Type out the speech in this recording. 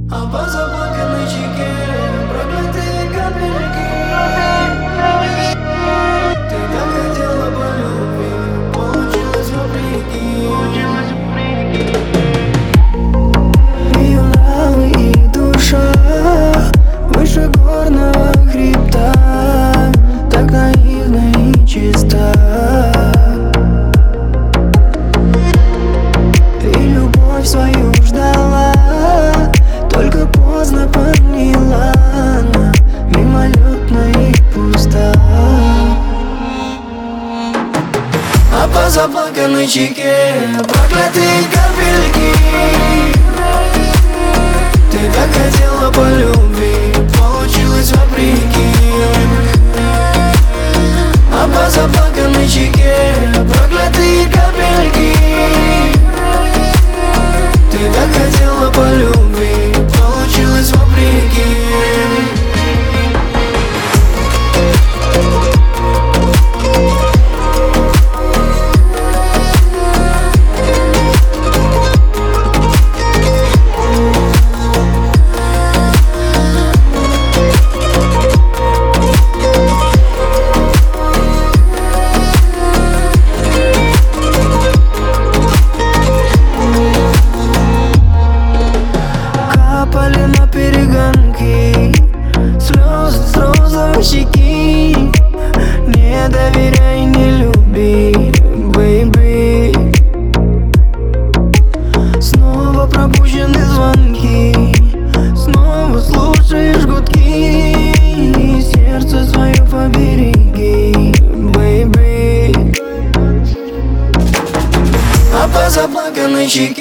А по заплаканной щеке проклятые капельки. Ты так хотела по любви, получилось вопреки. Ее нравы и душа выше горного хребта, так наивна и чиста. И любовь свою ждала, только поздно поняла, она мимолетна и пуста. А по заплаканной щеке проклятые капельки. Ты так хотела по любви, получилось вопреки. А по заплаканной щеке проклятые капельки. Ты так хотела по любви, получилось вопреки. Капали на перегонки слезы с розовой щеки. Не доверяй, не люби, бэйби. Снова пропущены звонки, снова слушаешь гудки. Сердце свое побереги, бэйби. А по заплаканной щеке